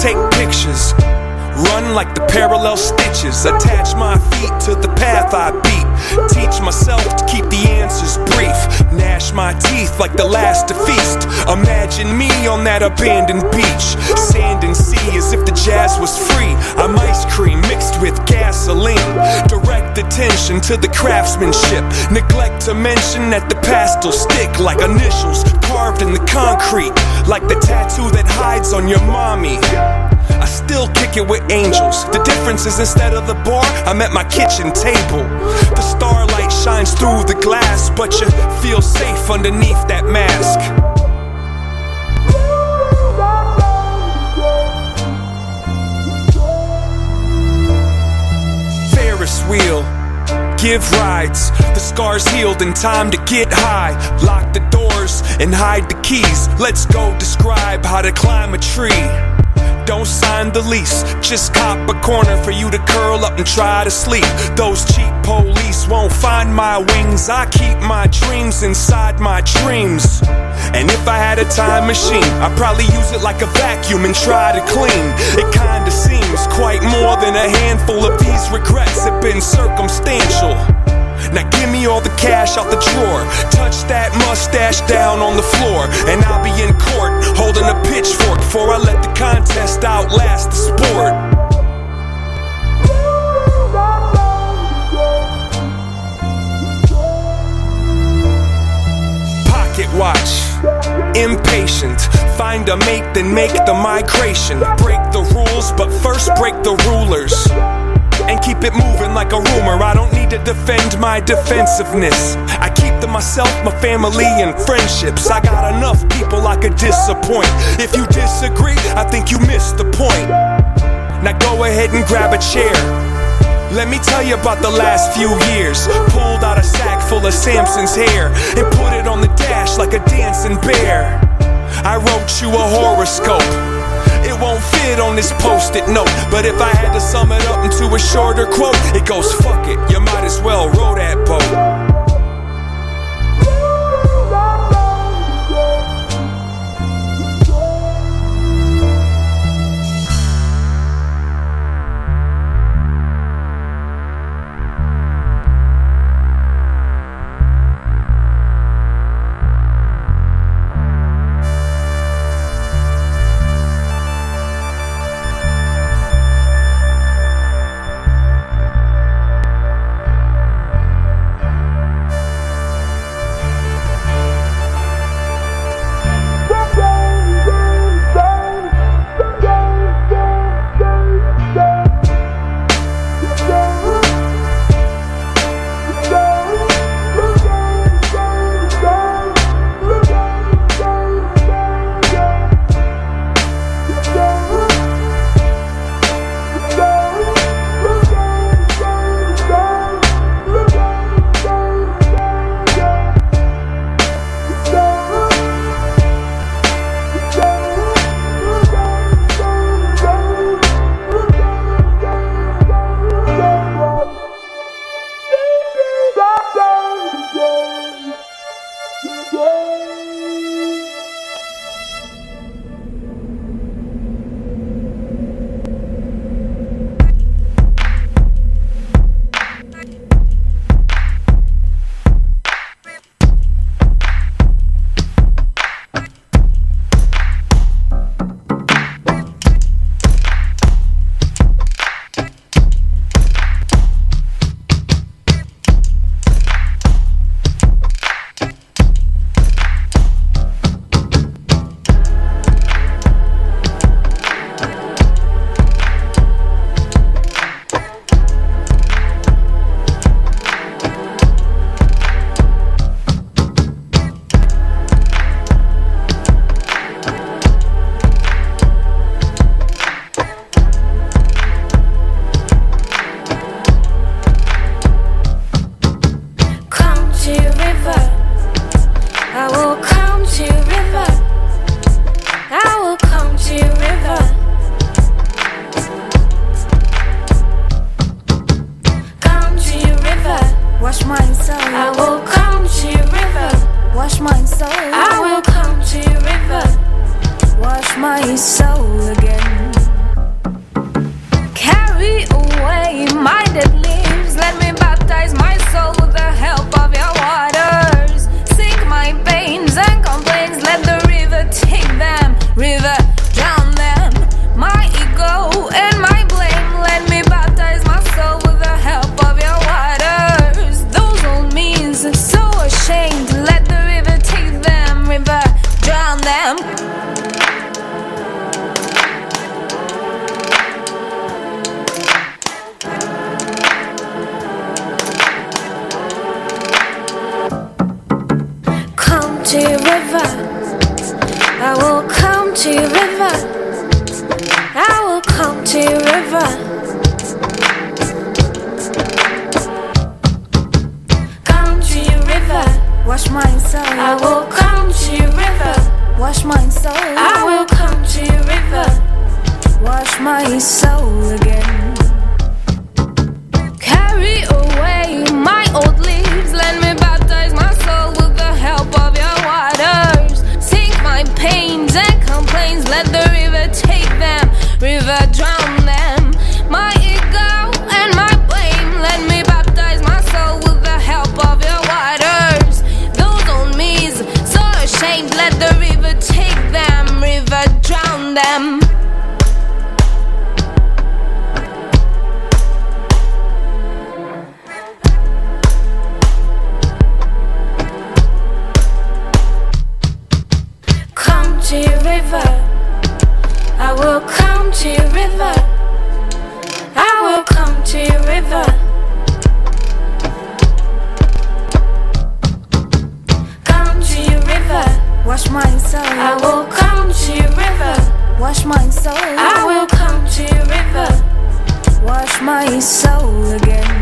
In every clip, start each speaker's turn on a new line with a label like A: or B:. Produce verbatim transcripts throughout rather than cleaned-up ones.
A: take pictures, run like the parallel stitches, attach my feet to the path I beat, teach myself to keep the answers brief, gnash my teeth like the last to feast. Imagine me on that abandoned beach, sand and sea as if the jazz was free. I'm ice cream mixed with gasoline, direct attention to the craftsmanship, neglect to mention that the past'll stick like initials carved in the concrete, like the tattoo that hides on your mommy. I still kick it with angels. The difference is instead of the bar, I'm at my kitchen table. The starlight shines through the glass, but you feel safe underneath that mask. Ferris wheel, give rides. The scars healed in time to get high. Lock the doors and hide the keys. Let's go describe how to climb a tree. Don't sign the lease, just cop a corner for you to curl up and try to sleep. Those cheap police won't find my wings. I keep my dreams inside my dreams. And if I had a time machine, I'd probably use it like a vacuum and try to clean. It kinda seems quite more than a handful of these regrets have been circumstantial. Now give me all the cash out the drawer, touch that mustache down on the floor, and I'll be in court holding a pitchfork before I let the contest outlast the sport. Pocket watch, impatient, find a mate then make the migration. Break the rules but first break the rulers, and keep it moving like a rumor. I don't need to defend my defensiveness. I keep to myself, my family, and friendships. I got enough people I could disappoint. If you disagree, I think you missed the point. Now go ahead and grab a chair. Let me tell you about the last few years. Pulled out a sack full of Samson's hair and put it on the dash like a dancing bear. I wrote you a horoscope. It won't fit on this post-it note, but if I had to sum it up into a shorter quote, it goes, fuck it, you might as well row that boat.
B: my soul again. my dead leaves. Let me baptize my soul with the help of your waters. Sink my pains and complaints, let the river take them. River, drown them. My ego and my blame, let me baptize my soul with the help of your waters. Those old means, so ashamed, let the river take them. River, drown them. To your river, I will come to your river. I will come to your river. Come to your river, wash my soul. I will come to your river, wash my soul. I will come to your river, wash my soul again. Carry away my old leaves, let me baptize my soul with the help of your waters. Sink my pains and complaints, let the river take them. River, drown them. My ego and my blame, let me baptize my soul with the help of your waters. Those old me's, so ashamed, let the river take them. River, drown them. To your river, I will come to your river. I will come to your river. Come to your river, wash my soul. I will come to your river, wash my soul. I will come to your river, wash my soul again.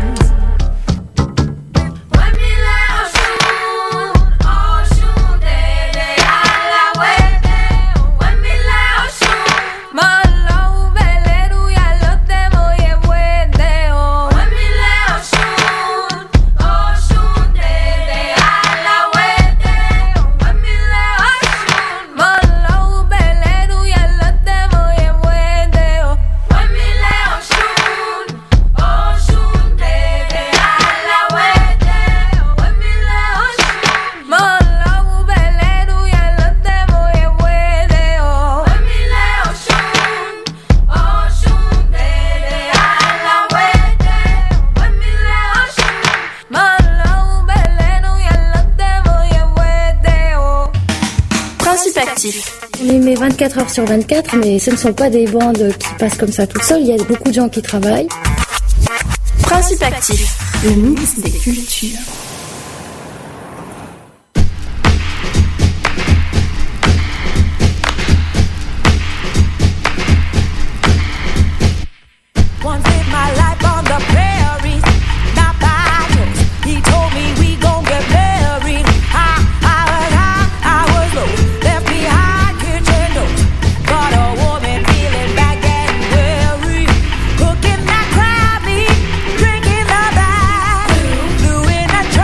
C: On les met vingt-quatre heures sur vingt-quatre, mais ce ne sont pas des bandes qui passent comme ça toutes seules. Il y a beaucoup de gens qui travaillent.
D: Principe actif, le mix des cultures.
E: Cooking that crab meat, drinking the bath, blue in a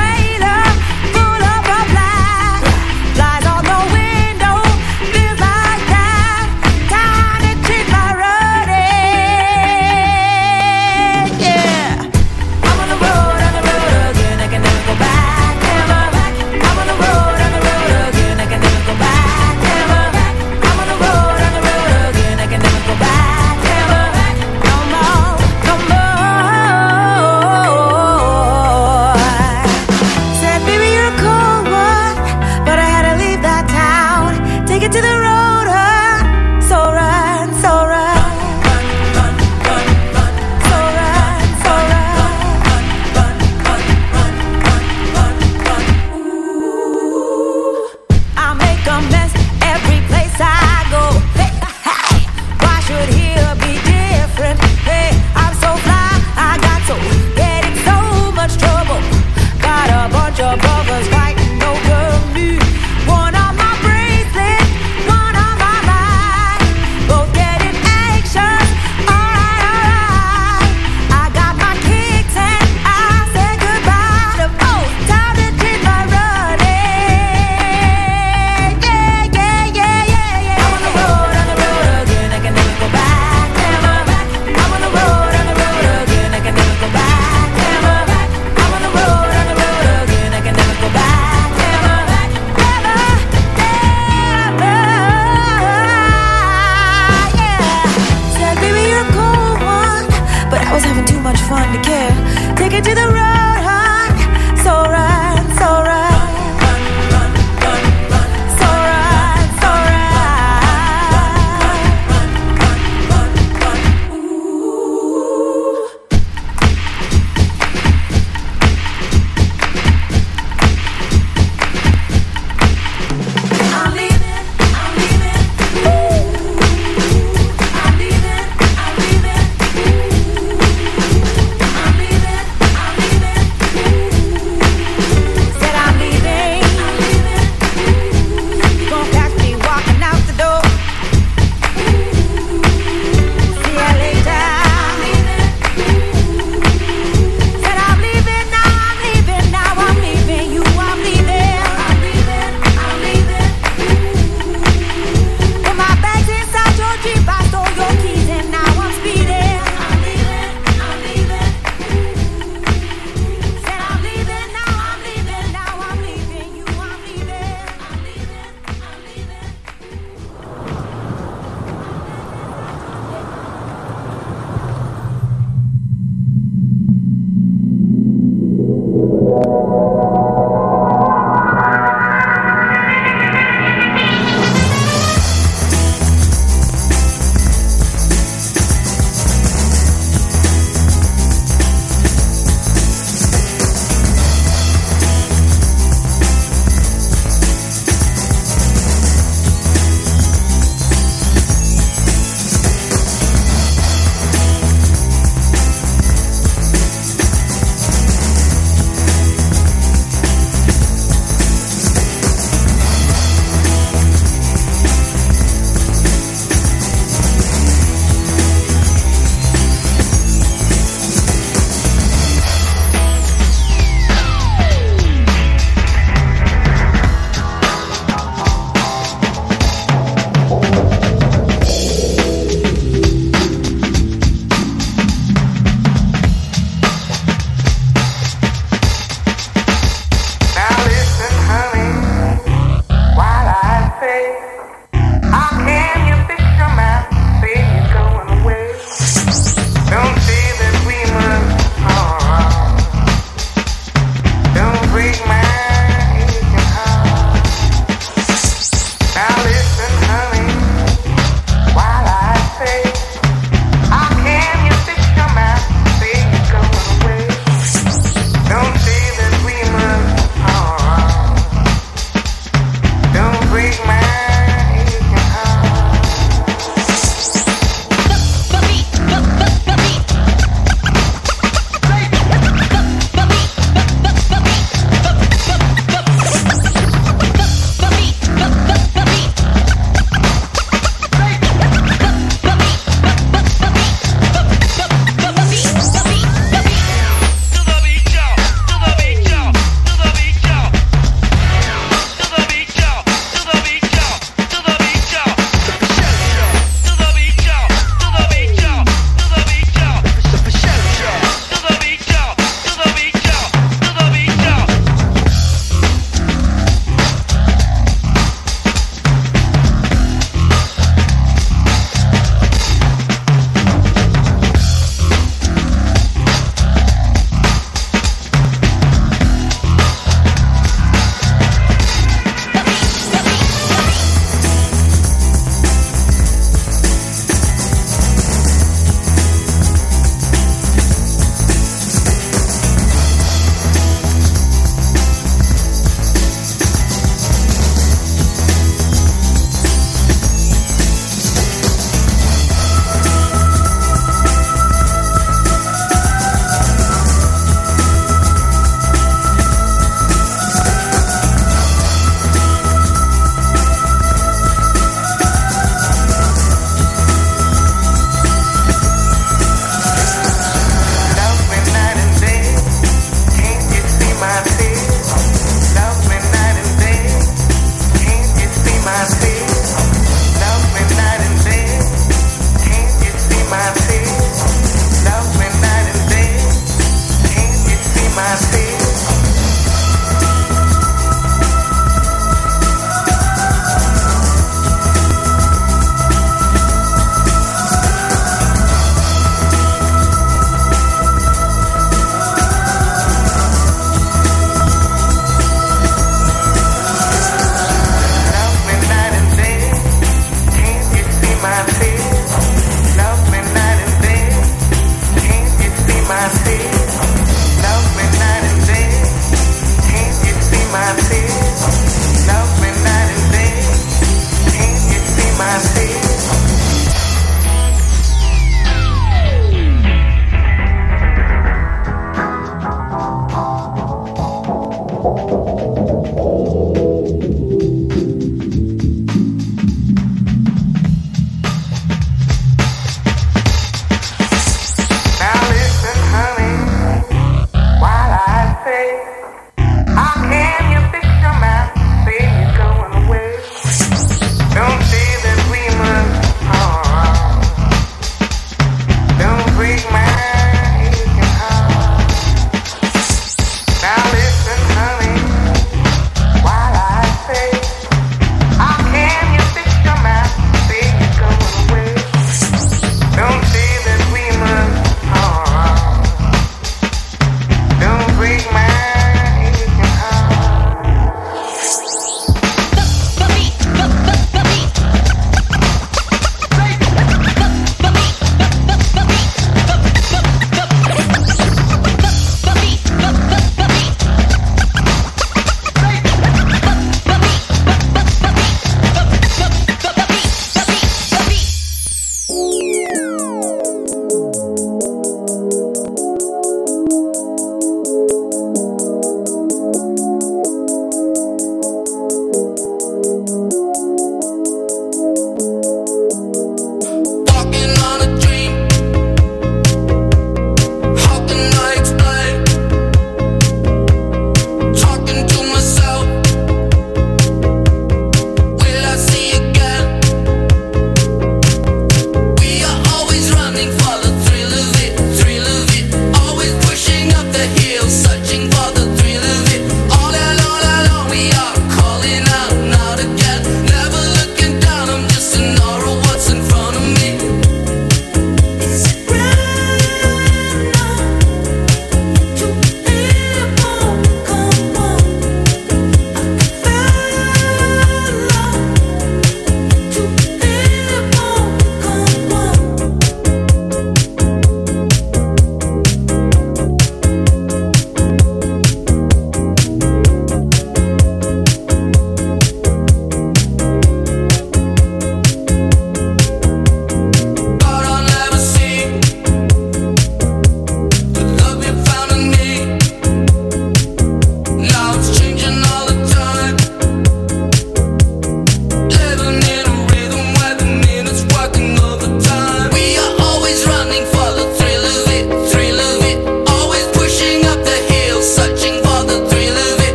E: Don't break my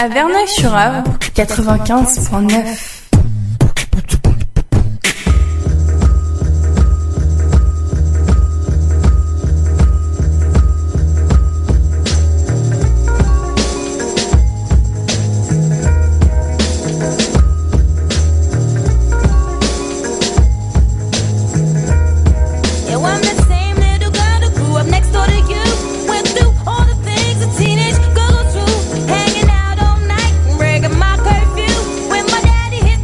D: à Verneuil-sur-Avre, quatre-vingt-quinze point neuf.
B: Hanging out all night and breaking my curfew when my daddy hit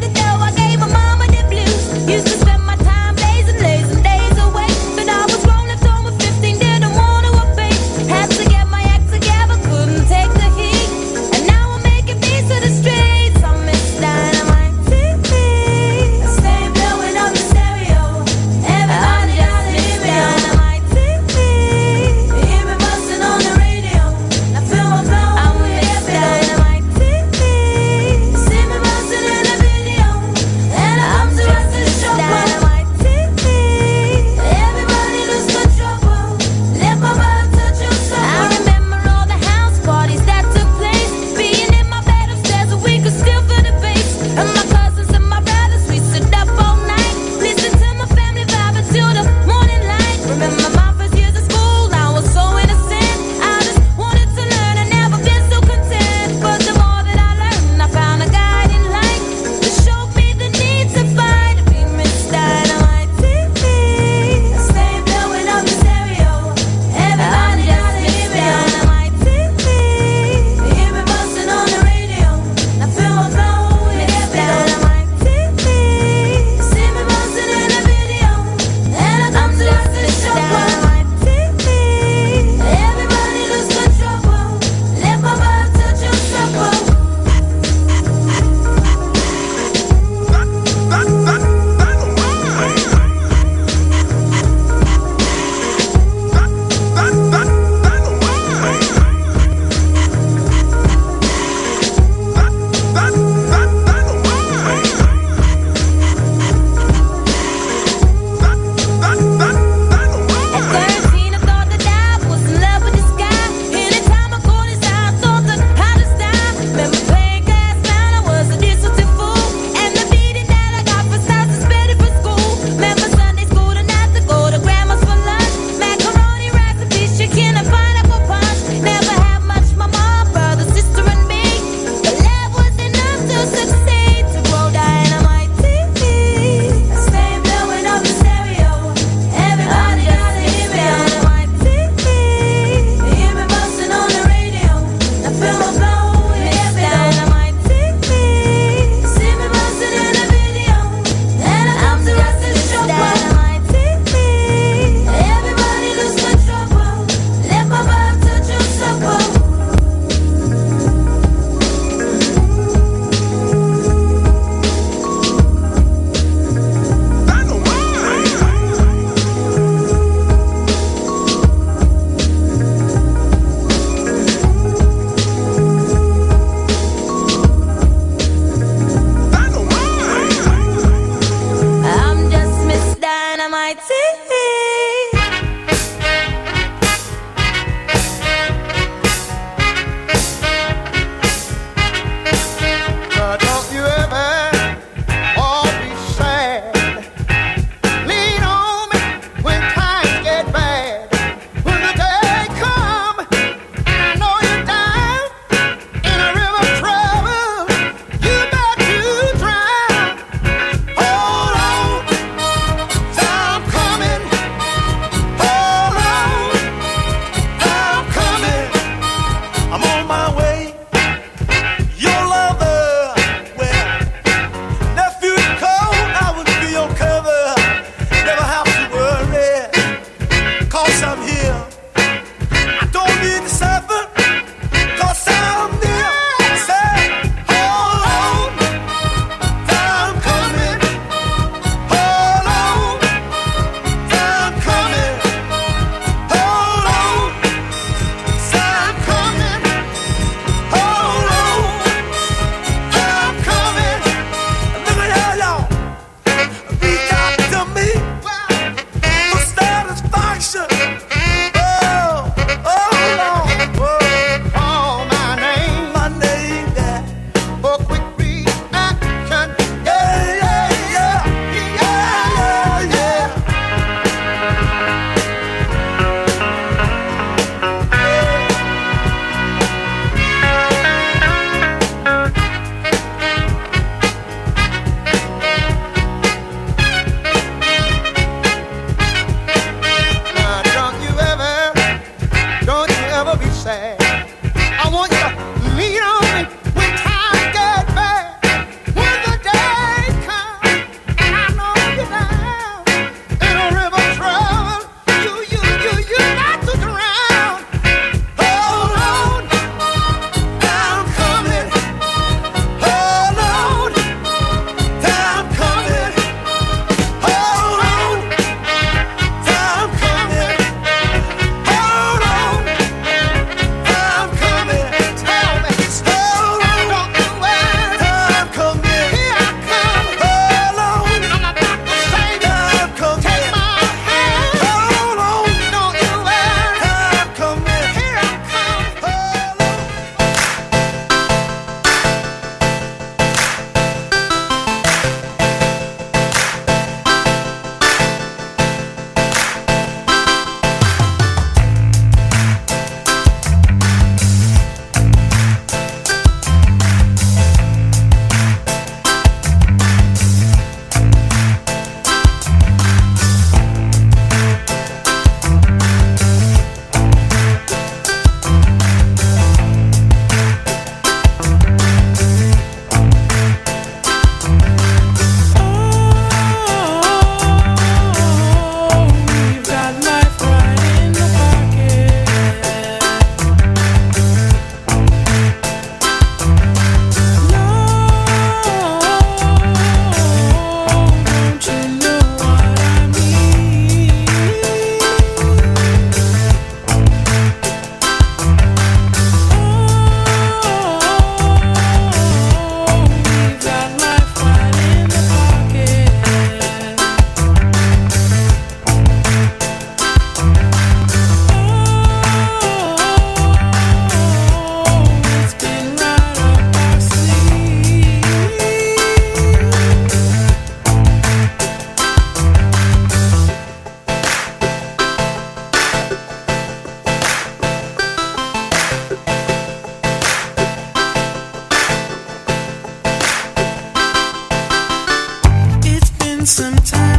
E: sometimes.